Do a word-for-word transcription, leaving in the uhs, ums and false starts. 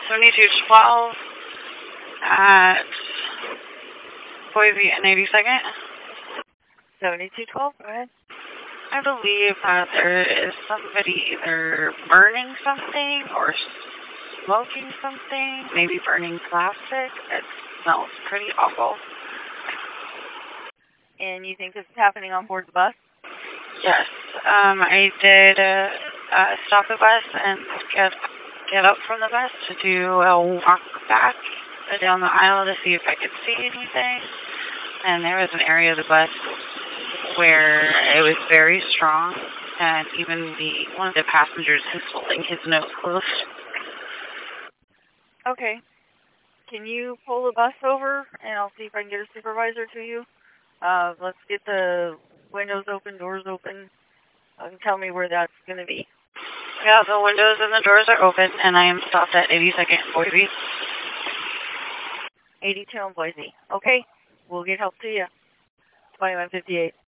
seventy-two twelve at Boise and eighty-second. seventy-two twelve, go ahead. I believe that there is somebody either burning something or smoking something, maybe burning plastic. It smells pretty awful. And you think this is happening on board the bus? Yes. Um, I did uh, uh, stop the bus and get get up from the bus to do a walk back down the aisle to see if I could see anything. And there was an area of the bus where it was very strong, and even the one of the passengers is holding his nose closed. Okay. Can you pull the bus over, and I'll see if I can get a supervisor to you? Uh, let's get the windows open, doors open, and tell me where that's going to be. Yeah, the windows and the doors are open, and I am stopped at eighty-second Boise. eighty-two in Boise. Okay, we'll get help to you. twenty-one fifty-eight.